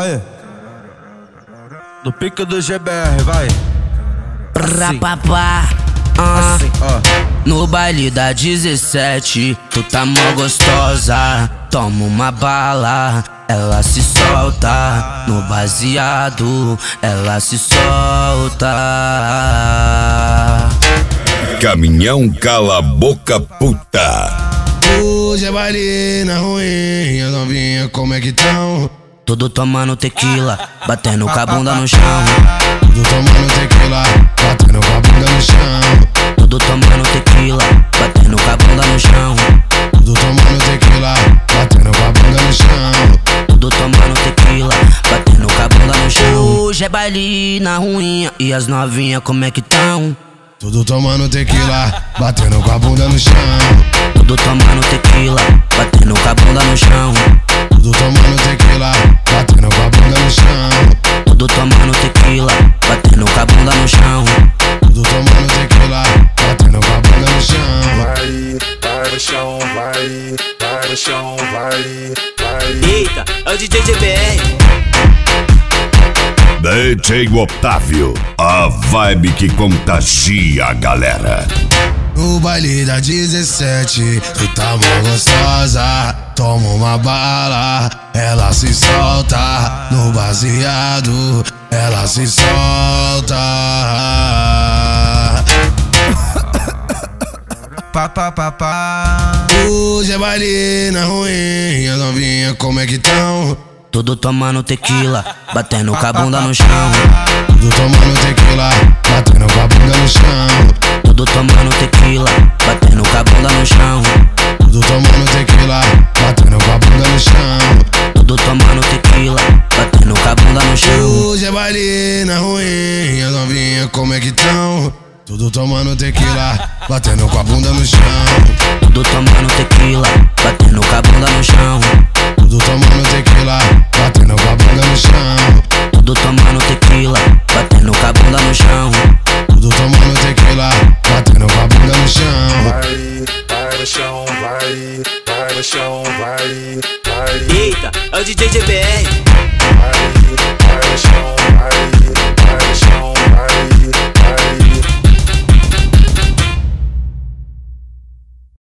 Aí. No pico do GBR, vai. Pra papá. Assim, ó. No baile da 17, tu tá mó gostosa. Toma uma bala, ela se solta. No baseado, ela se solta. Caminhão cala a boca puta. Hoje é baile na ruim, as novinhas como é que tão? Tudo tomando tequila, batendo com a bunda no chão. Tudo tomando tequila, batendo com a bunda no chão. Tudo tomando tequila, batendo com a bunda no chão. Tudo tomando tequila, batendo com a bunda no chão. Tudo tomando tequila, batendo com a bunda no chão. Hoje é baile na ruinha, e as novinhas como é que tão? Tudo tomando tequila, batendo com a bunda no chão. Tudo tomando tequila, batendo com a bunda no chão. Tudo tomando tequila, batendo com a bunda no chão. Tudo tomando tequila, batendo com a bunda no chão. Tudo tomando tequila, batendo com a bunda no chão. Vai no chão, vai no chão, vai. Eita, é o DJ GBR. DJ Otávio, a vibe que contagia a galera. No baile da 17, tu tá mó gostosa. Toma uma bala, ela se solta. No baseado, ela se solta. Hoje é baile na ruim, as novinhas como é que tão? Tudo tomando tequila, batendo com a bunda no chão. Tudo tomando tequila, batendo com a bunda no chão. Tudo tomando tequila, batendo com a bunda no chão. Tudo tomando tequila, batendo com a bunda no chão. Tudo tomando tequila, batendo com a bunda no chão. Hoje é baile na ruim, as novinhas como é que tão? Tudo tomando tequila, batendo com a bunda no chão. Tudo tomando tequila, batendo com a bunda no chão. Tudo tomando tequila, batendo com a bunda no chão. Tudo tomando tequila, batendo com a bunda no chão. Tudo tomando tequila, batendo com a bunda no chão. Vai no chão, vai no chão, vai. Eita, é o DJ GBR. Vai no chão.